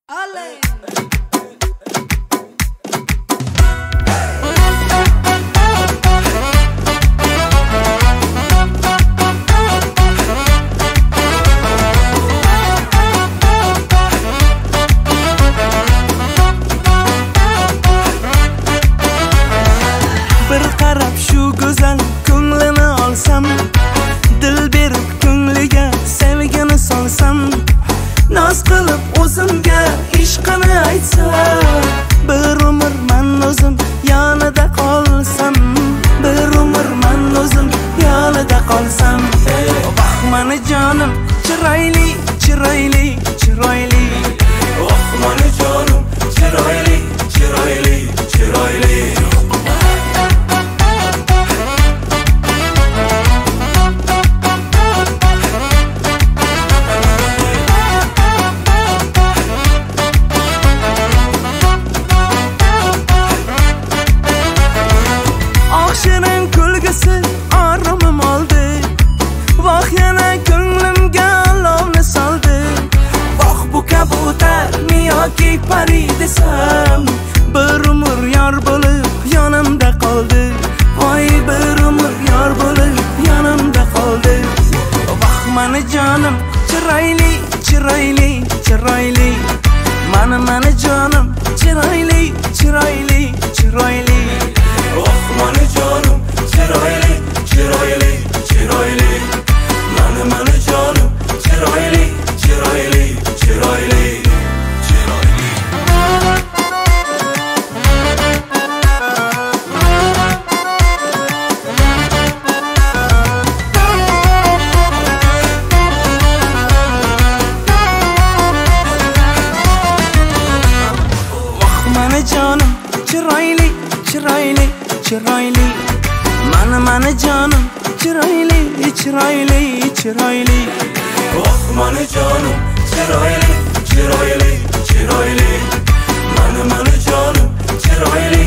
Bir qarab shu go'zal ko'nglini olsam, dil berib ko'ngliga sevgini solsam, noz qilib o'zimga ishqini aytsam, bir umr men o'zim yonida qolsam, bir umr men o'zim yonida qolsam. Oh mani jonim chiroyli, chiroyli, chiroyli. Oh mani jonim chiroyli, chiroyli, chiroyli. Shirin kulgisi oromim oldi, voh yana ko'nglimga olovni soldi. Voh bu kabutar yoki pari desam, bir umr yor bo'lib yonimda qoldi. Voy bir umr yor bo'lib yonimda qoldi. Voh mani jonim chiroyli, chiroyli, chiroyli. Mani jonim chiroyli, chiroyli, chiroyli. Oh mani jonim chiroyli, chiroyli, chiroyli. Mani jonim chiroyli, chiroyli, chiroyli, chiroyli. Oh mani jonim chiroyli, chiroyli, chiroyli. Mani jonim chiroyli, chiroyli, chiroyli. Oh mani jonim chiroyli, chiroyli, chiroyli. Mani jonim chiroyli.